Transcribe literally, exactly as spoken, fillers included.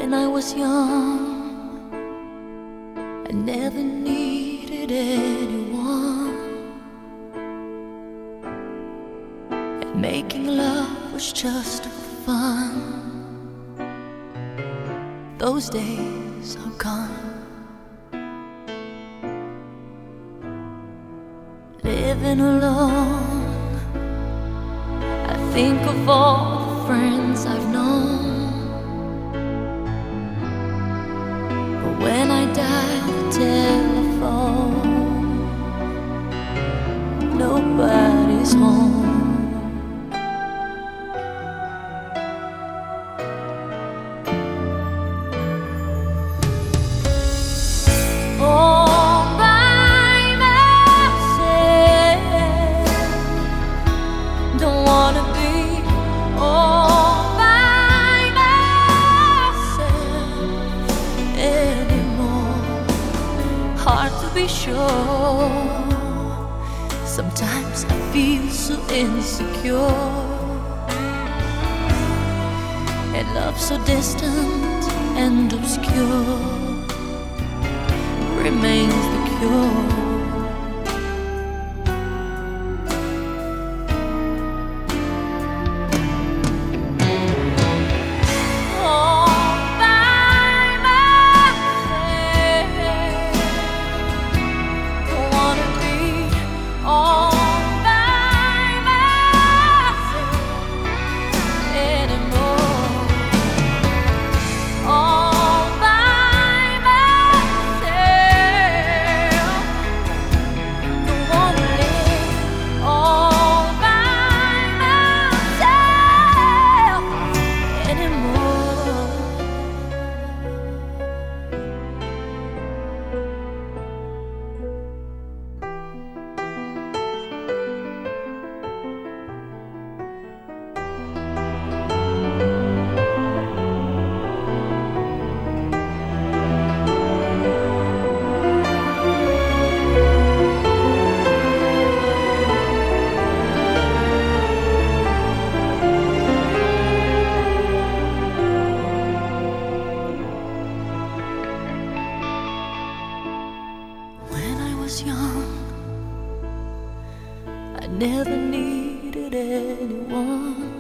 When I was young, I never needed anyone, and making love was just for fun. Those days are gone. Living alone, I think of all the friends I've known. But when I dial the telephone, nobody's home. Hard to be sure. Sometimes I feel so insecure, and love so distant and obscure remains the cure. Young, I never needed anyone,